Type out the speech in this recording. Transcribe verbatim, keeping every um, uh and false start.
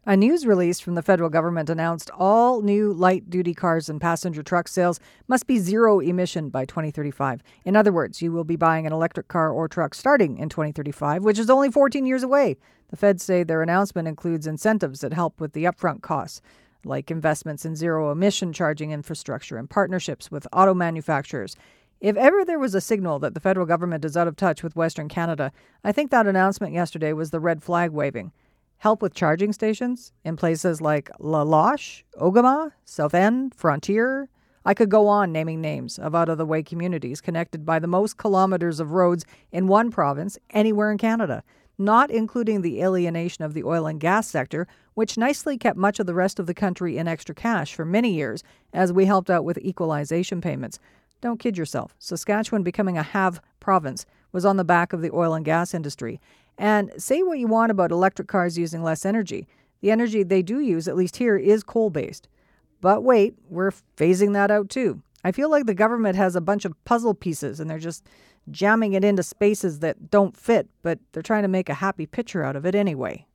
A news release from the federal government announced all new light-duty cars and passenger truck sales must be zero emission by twenty thirty-five. In other words, you will be buying an electric car or truck starting in twenty thirty-five, which is only fourteen years away. The feds say their announcement includes incentives that help with the upfront costs, like investments in zero-emission charging infrastructure and partnerships with auto manufacturers. If ever there was a signal that the federal government is out of touch with Western Canada, I think that announcement yesterday was the red flag waving. Help with charging stations in places like La Loche, Ogama, South End, Frontier. I could go on naming names of out-of-the-way communities connected by the most kilometers of roads in one province anywhere in Canada, not including the alienation of the oil and gas sector, which nicely kept much of the rest of the country in extra cash for many years as we helped out with equalization payments. Don't kid yourself. Saskatchewan becoming a have province was on the back of the oil and gas industry. And say what you want about electric cars using less energy. The energy they do use, at least here, is coal-based. But wait, we're phasing that out too. I feel like the government has a bunch of puzzle pieces and they're just jamming it into spaces that don't fit, but they're trying to make a happy picture out of it anyway.